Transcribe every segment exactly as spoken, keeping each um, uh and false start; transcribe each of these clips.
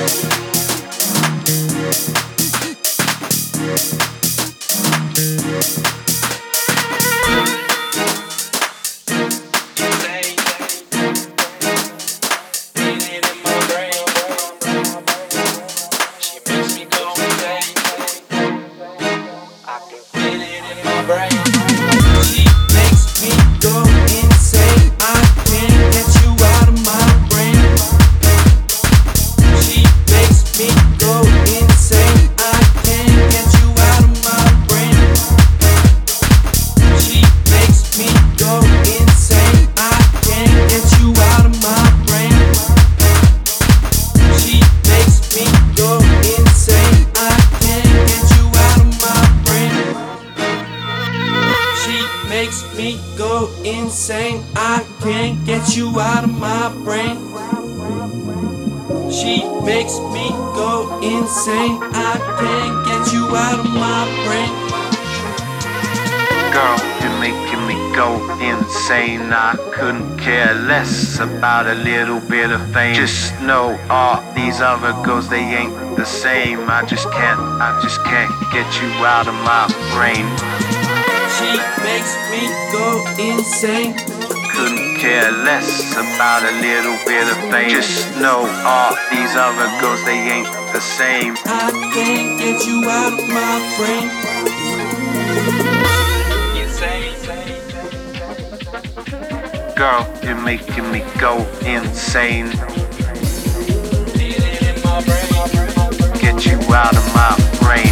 Insane, I can't get you out of my brain. She makes me go insane, I can't get you out of my brain. Girl, you're making me go insane. I couldn't care less about a little bit of fame. Just know all these other girls, they ain't the same. I just can't, I just can't get you out of my brain. She makes me go insane. Couldn't care less about a little bit of fame. Just know all these other girls, they ain't the same. I can't get you out of my brain. Girl, you're making me go insane. Get you out of my brain.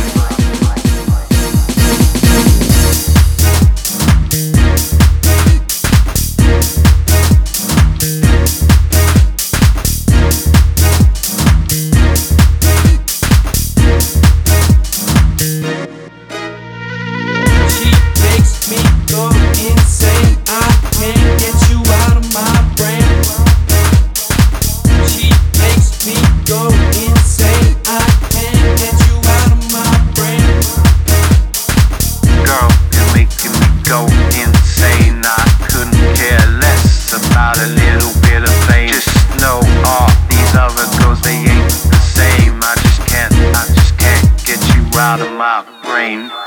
Out of my brain.